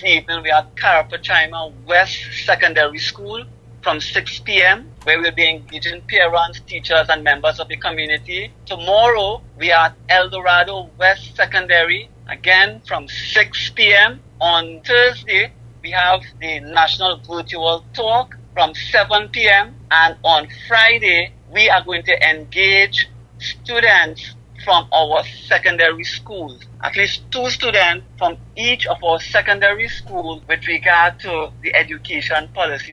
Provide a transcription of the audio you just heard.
this evening we are Carapachima West Secondary School from 6 p.m. where we'll be engaging parents, teachers, and members of the community. Tomorrow we are at El Dorado West Secondary, again from 6 p.m. On Thursday, we have the National Virtual Talk from 7 p.m. And on Friday, we are going to engage students from our secondary schools. At least 2 students from each of our secondary schools with regard to the education policy.